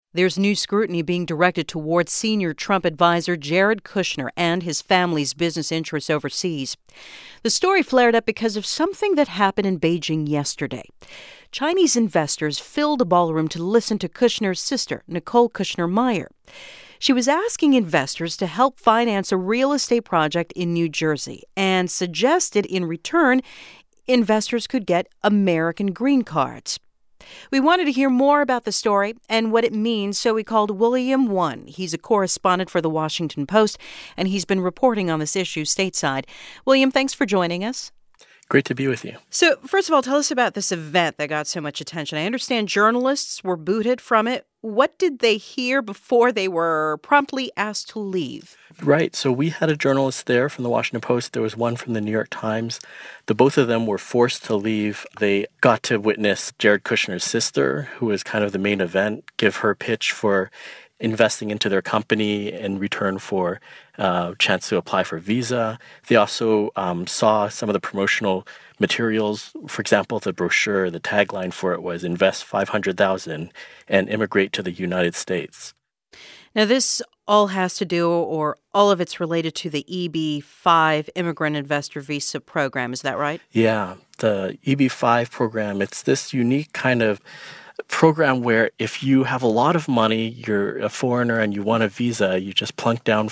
There's new scrutiny being directed towards senior Trump advisor Jared Kushner and his family's business interests overseas. The story flared up because of something that happened in Beijing yesterday. Chinese investors filled a ballroom to listen to Kushner's sister, Nicole Kushner-Meyer. She was asking investors to help finance a real estate project in New Jersey and suggested in return investors could get American green cards. We wanted to hear more about the story and what it means, so we called William Won. He's a correspondent for The Washington Post, and he's been reporting on this issue stateside. William, thanks for joining us. Great to be with you. So, first of all, tell us about this event that got so much attention. I understand journalists were booted from it. What did they hear before they were promptly asked to leave? Right. So we had a journalist there from the Washington Post. There was one from the New York Times. Both of them were forced to leave. They got to witness Jared Kushner's sister, who was kind of the main event, give her pitch for investing into their company in return for a chance to apply for visa. They also saw some of the promotional materials. For example, the brochure, the tagline for it was "Invest $500,000 and immigrate to the United States." Now, this all has to do, or all of it's related to the EB-5 Immigrant Investor Visa Program. Is that right? Yeah, the EB-5 program, it's this unique kind of program where if you have a lot of money, you're a foreigner and you want a visa, you just plunk down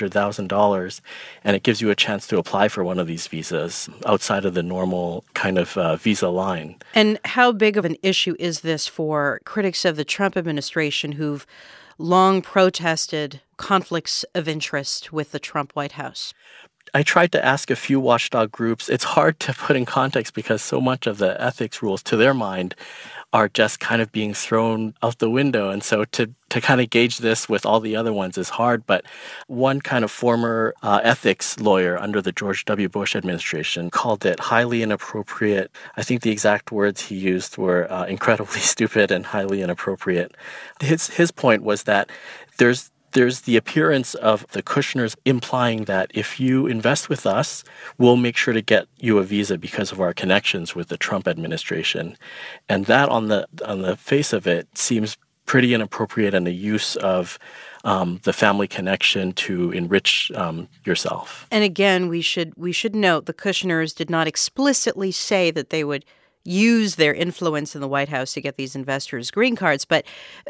$500,000 and it gives you a chance to apply for one of these visas outside of the normal kind of visa line. And how big of an issue is this for critics of the Trump administration who've long protested conflicts of interest with the Trump White House? I tried to ask a few watchdog groups. It's hard to put in context because so much of the ethics rules, to their mind, are just kind of being thrown out the window. And so to kind of gauge this with all the other ones is hard. But one kind of former ethics lawyer under the George W. Bush administration called it highly inappropriate. I think the exact words he used were incredibly stupid and highly inappropriate. His point was that there's the appearance of the Kushners implying that if you invest with us, we'll make sure to get you a visa because of our connections with the Trump administration. And that on the face of it seems pretty inappropriate and the use of the family connection to enrich yourself. And again, we should note the Kushners did not explicitly say that they would use their influence in the White House to get these investors green cards. But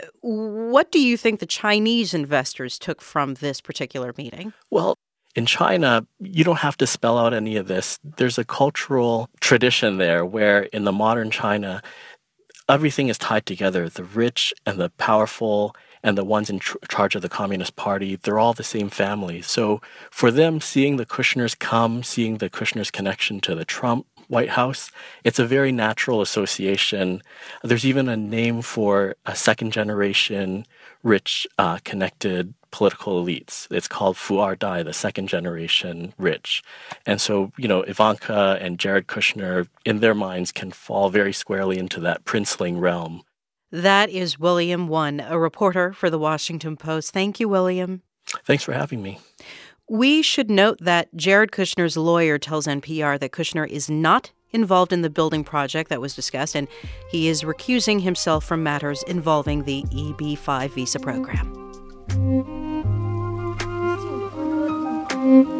what do you think the Chinese investors took from this particular meeting? Well, in China, you don't have to spell out any of this. There's a cultural tradition there where in the modern China, everything is tied together. The rich and the powerful and the ones in charge of the Communist Party, they're all the same family. So for them, seeing the Kushners come, seeing the Kushners' connection to the Trump White House, it's a very natural association. There's even a name for a second-generation, rich, connected political elites. It's called Fu'er Dai, the second-generation rich. And so, Ivanka and Jared Kushner, in their minds, can fall very squarely into that princeling realm. That is William Won, a reporter for The Washington Post. Thank you, William. Thanks for having me. We should note that Jared Kushner's lawyer tells NPR that Kushner is not involved in the building project that was discussed, and he is recusing himself from matters involving the EB-5 visa program.